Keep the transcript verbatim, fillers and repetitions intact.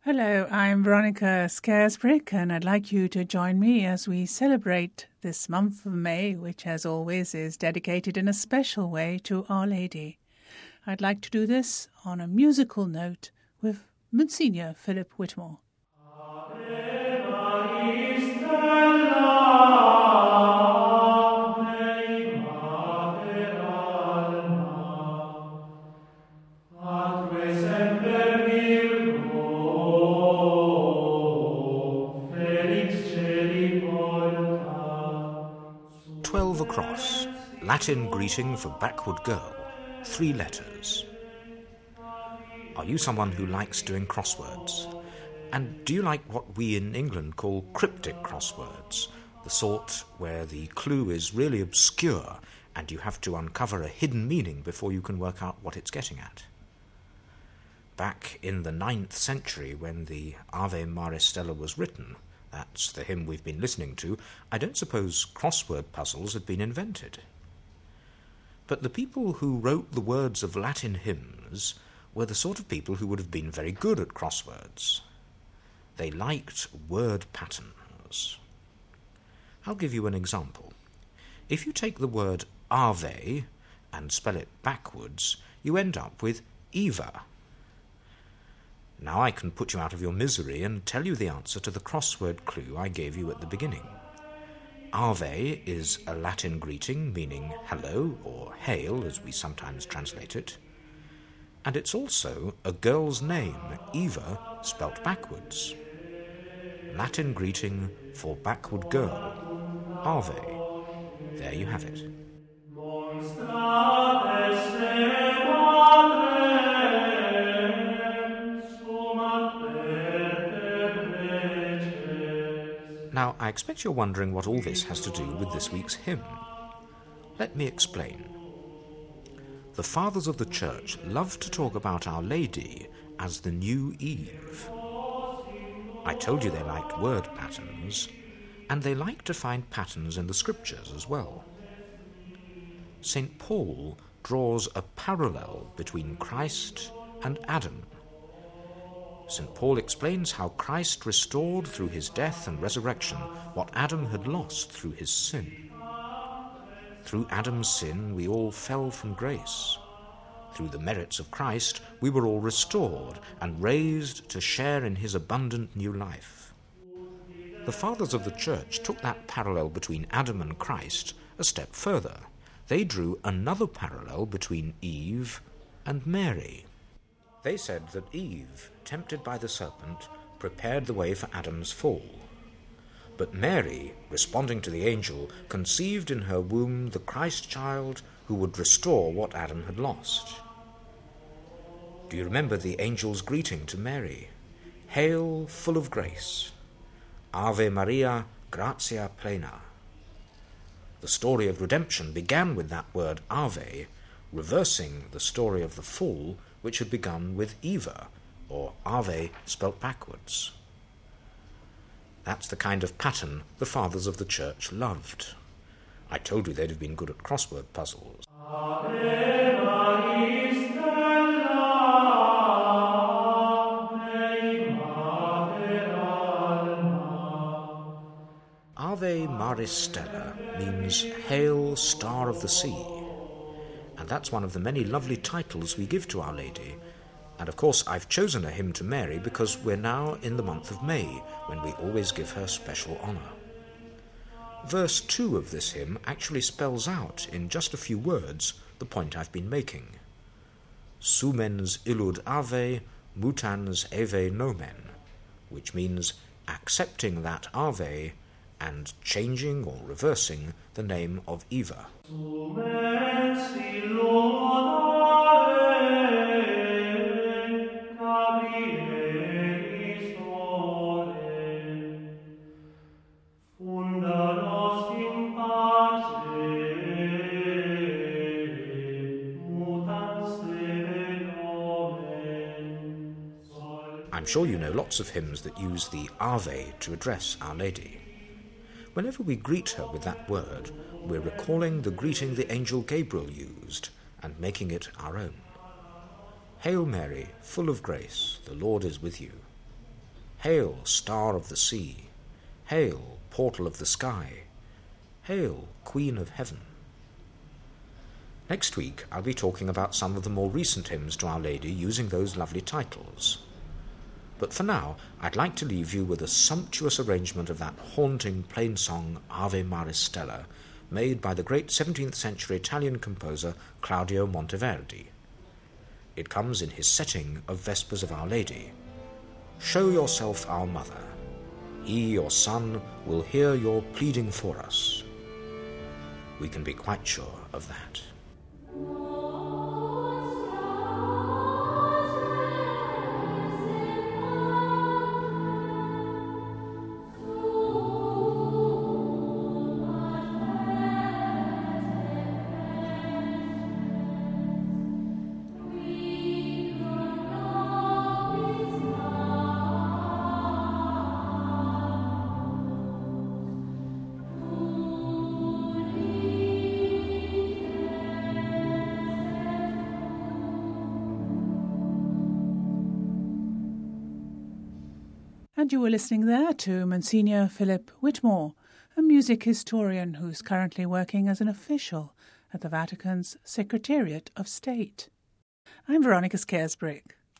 Hello, I'm Veronica Scaresbrick, and I'd like you to join me as we celebrate this month of May, which, as always, is dedicated in a special way to Our Lady. I'd like to do this on a musical note with Monsignor Philip Whitmore. Twelve across, Latin greeting for backward girl, three letters. Are you someone who likes doing crosswords? And do you like what we in England call cryptic crosswords, the sort where the clue is really obscure and you have to uncover a hidden meaning before you can work out what it's getting at? Back in the ninth century, when the Ave Maris Stella was written, that's the hymn we've been listening to, I don't suppose crossword puzzles had been invented. But the people who wrote the words of Latin hymns were the sort of people who would have been very good at crosswords. They liked word patterns. I'll give you an example. If you take the word Ave and spell it backwards, you end up with Eva. Now I can put you out of your misery and tell you the answer to the crossword clue I gave you at the beginning. Ave is a Latin greeting meaning hello or hail, as we sometimes translate it. And it's also a girl's name, Eva, spelt backwards. Latin greeting for backward girl, Ave. There you have it. Now, I expect you're wondering what all this has to do with this week's hymn. Let me explain. The fathers of the Church love to talk about Our Lady as the new Eve. I told you they liked word patterns, and they like to find patterns in the Scriptures as well. Saint Paul draws a parallel between Christ and Adam. Saint Paul explains how Christ restored through his death and resurrection what Adam had lost through his sin. Through Adam's sin, we all fell from grace. Through the merits of Christ, we were all restored and raised to share in his abundant new life. The fathers of the Church took that parallel between Adam and Christ a step further. They drew another parallel between Eve and Mary. They said that Eve, tempted by the serpent, prepared the way for Adam's fall. But Mary, responding to the angel, conceived in her womb the Christ child who would restore what Adam had lost. Do you remember the angel's greeting to Mary? Hail, full of grace. Ave Maria, gratia plena. The story of redemption began with that word Ave, reversing the story of the fall, which had begun with Eva, or Ave spelt backwards. That's the kind of pattern the fathers of the Church loved. I told you they'd have been good at crossword puzzles. Ave Maris Stella, Ave Maris Stella means Hail, Star of the Sea. And that's one of the many lovely titles we give to Our Lady. And of course I've chosen a hymn to Mary because we're now in the month of May, when we always give her special honour. Verse two of this hymn actually spells out, in just a few words, the point I've been making. Sumens illud ave, mutans ave nomen, which means accepting that ave and changing or reversing the name of Eva. I'm sure you know lots of hymns that use the Ave to address Our Lady. Whenever we greet her with that word, we're recalling the greeting the angel Gabriel used and making it our own. Hail Mary, full of grace, the Lord is with you. Hail, star of the sea! Hail, portal of the sky! Hail, Queen of Heaven! Next week I'll be talking about some of the more recent hymns to Our Lady using those lovely titles. But for now, I'd like to leave you with a sumptuous arrangement of that haunting plain song Ave Maristella, made by the great seventeenth century Italian composer Claudio Monteverdi. It comes in his setting of Vespers of Our Lady. Show yourself our mother. He, your son, will hear your pleading for us. We can be quite sure of that. And you were listening there to Monsignor Philip Whitmore, a music historian who's currently working as an official at the Vatican's Secretariat of State. I'm Veronica Scaresbrick.